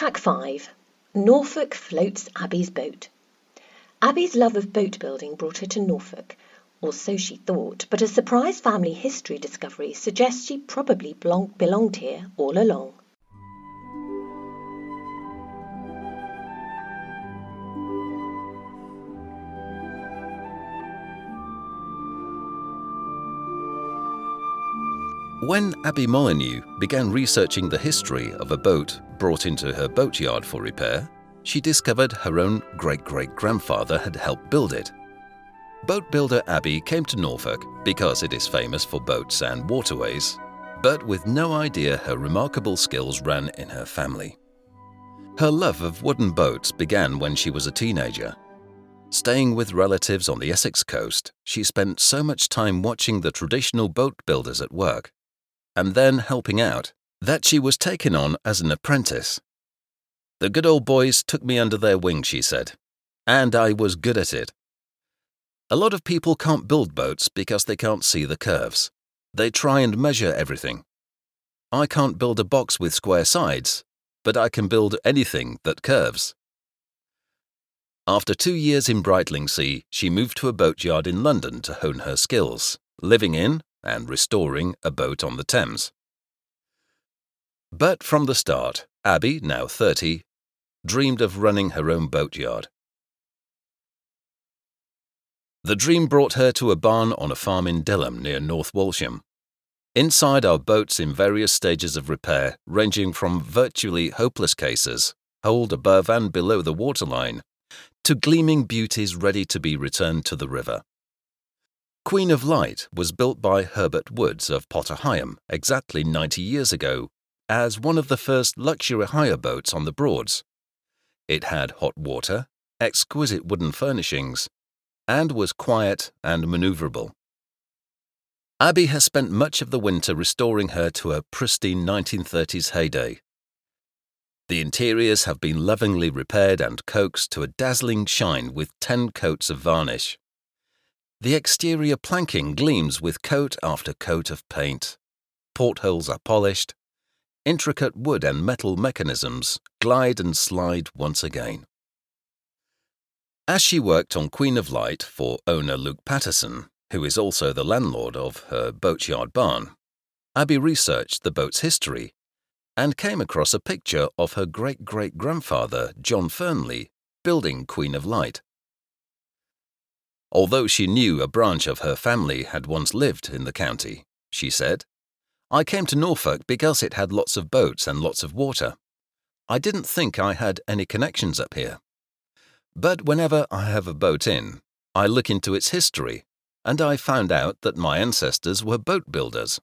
Track 5. Norfolk floats Abby's boat. Abby's love of boat building brought her to Norfolk, or so she thought, but a surprise family history discovery suggests she probably belonged here all along. When Abby Molyneux began researching the history of a boat brought into her boatyard for repair, she discovered her own great-great-grandfather had helped build it. Boat builder Abby came to Norfolk because it is famous for boats and waterways, but with no idea her remarkable skills ran in her family. Her love of wooden boats began when she was a teenager. Staying with relatives on the Essex coast, she spent so much time watching the traditional boat builders at work, and then helping out, that she was taken on as an apprentice. "The good old boys took me under their wing," she said, "and I was good at it." A lot of people can't build boats because they can't see the curves. They try and measure everything. I can't build a box with square sides, but I can build anything that curves. After 2 years in Brightlingsea, she moved to a boatyard in London to hone her skills, living in and restoring a boat on the Thames. But from the start, Abby, now 30, dreamed of running her own boatyard. The dream brought her to a barn on a farm in Dilham near North Walsham. Inside are boats in various stages of repair, ranging from virtually hopeless cases, holed above and below the waterline, to gleaming beauties ready to be returned to the river. Queen of Light was built by Herbert Woods of Potter Heigham exactly 90 years ago as one of the first luxury hire boats on the Broads. It had hot water, exquisite wooden furnishings, and was quiet and maneuverable. Abby has spent much of the winter restoring her to a pristine 1930s heyday. The interiors have been lovingly repaired and coaxed to a dazzling shine with 10 coats of varnish. The exterior planking gleams with coat after coat of paint. Portholes are polished. Intricate wood and metal mechanisms glide and slide once again. As she worked on Queen of Light for owner Luke Patterson, who is also the landlord of her boatyard barn, Abby researched the boat's history and came across a picture of her great-great-grandfather, John Fernley, building Queen of Light. Although she knew a branch of her family had once lived in the county, she said, "I came to Norfolk because it had lots of boats and lots of water. I didn't think I had any connections up here. But whenever I have a boat in, I look into its history, and I found out that my ancestors were boat builders."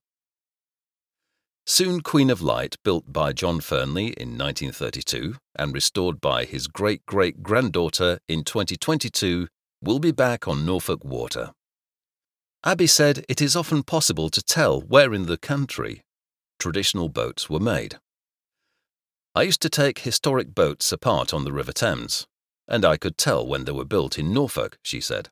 Soon Queen of Light, built by John Fernley in 1932 and restored by his great-great-granddaughter in 2022, will be back on Norfolk water. Abby said it is often possible to tell where in the country traditional boats were made. "I used to take historic boats apart on the River Thames, and I could tell when they were built in Norfolk," she said.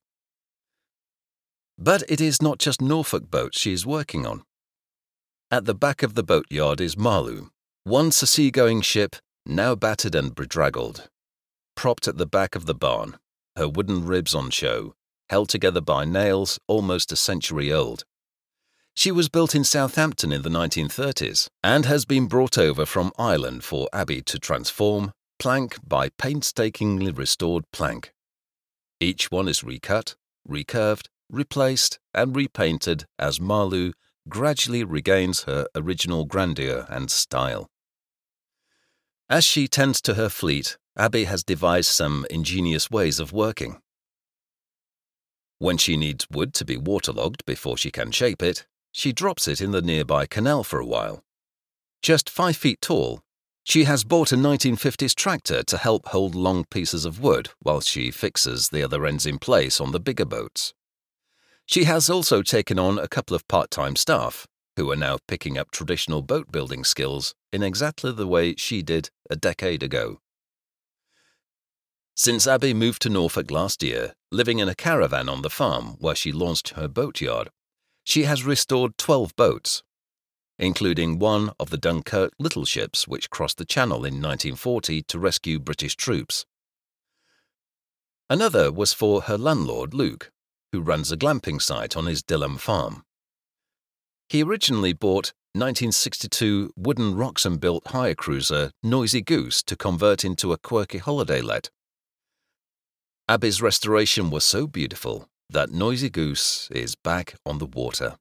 But it is not just Norfolk boats she is working on. At the back of the boatyard is Marloo, once a seagoing ship, now battered and bedraggled. Propped at the back of the barn, her wooden ribs on show, held together by nails almost a century old. She was built in Southampton in the 1930s and has been brought over from Ireland for Abby to transform, plank by painstakingly restored plank. Each one is recut, recurved, replaced, and repainted as Marloo gradually regains her original grandeur and style. As she tends to her fleet, Abby has devised some ingenious ways of working. When she needs wood to be waterlogged before she can shape it, she drops it in the nearby canal for a while. Just 5 feet tall, she has bought a 1950s tractor to help hold long pieces of wood while she fixes the other ends in place on the bigger boats. She has also taken on a couple of part-time staff, who are now picking up traditional boat-building skills in exactly the way she did a decade ago. Since Abby moved to Norfolk last year, living in a caravan on the farm where she launched her boatyard, she has restored 12 boats. including one of the Dunkirk little ships which crossed the Channel in 1940 to rescue British troops. Another was for her landlord, Luke, who runs a glamping site on his Dilham farm. He originally bought 1962 wooden Roxham-built hire cruiser Noisy Goose to convert into a quirky holiday let. Abby's restoration was so beautiful that Noisy Goose is back on the water.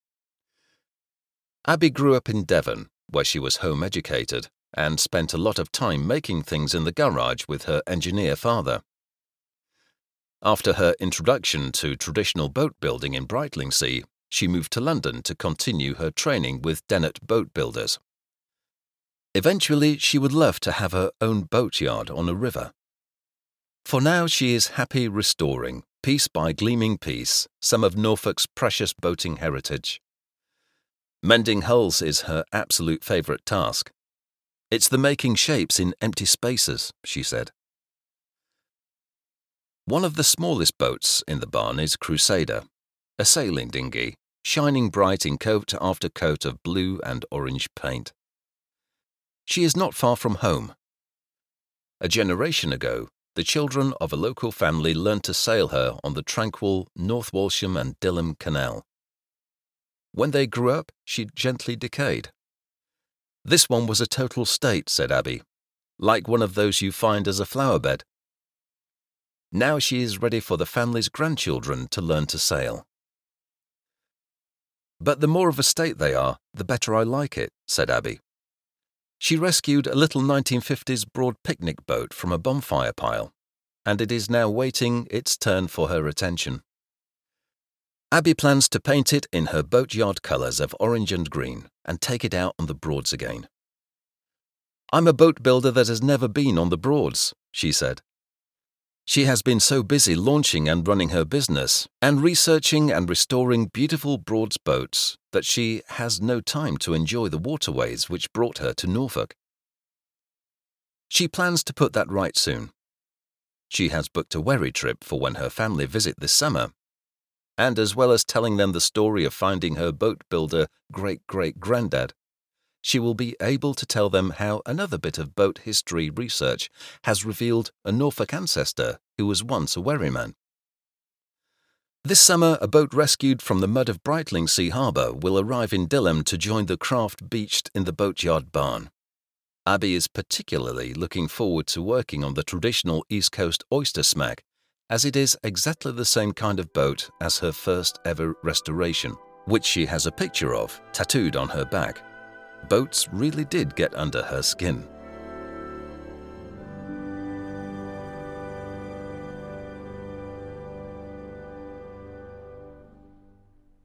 Abby grew up in Devon, where she was home educated, and spent a lot of time making things in the garage with her engineer father. After her introduction to traditional boat building in Brightlingsea, she moved to London to continue her training with Dennett Boat Builders. Eventually, she would love to have her own boatyard on a river. For now, she is happy restoring, piece by gleaming piece, some of Norfolk's precious boating heritage. Mending hulls is her absolute favourite task. It's the making shapes in empty spaces, she said. One of the smallest boats in the barn is Crusader, a sailing dinghy, shining bright in coat after coat of blue and orange paint. She is not far from home. A generation ago, the children of a local family learned to sail her on the tranquil North Walsham and Dilham Canal. When they grew up, she gently decayed. This one was a total state, said Abby, like one of those you find as a flower bed. Now she is ready for the family's grandchildren to learn to sail. But the more of a state they are, the better I like it, said Abby. She rescued a little 1950s broad picnic boat from a bonfire pile, and it is now waiting its turn for her attention. Abby plans to paint it in her boatyard colours of orange and green and take it out on the Broads again. I'm a boat builder that has never been on the Broads, she said. She has been so busy launching and running her business and researching and restoring beautiful Broads boats that she has no time to enjoy the waterways which brought her to Norfolk. She plans to put that right soon. She has booked a wherry trip for when her family visit this summer, and as well as telling them the story of finding her boat builder great-great-granddad, she will be able to tell them how another bit of boat history research has revealed a Norfolk ancestor who was once a wherryman. This summer, a boat rescued from the mud of Brightlingsea Harbour will arrive in Dilham to join the craft beached in the boatyard barn. Abby is particularly looking forward to working on the traditional East Coast oyster smack, as it is exactly the same kind of boat as her first ever restoration, which she has a picture of tattooed on her back. Boats really did get under her skin.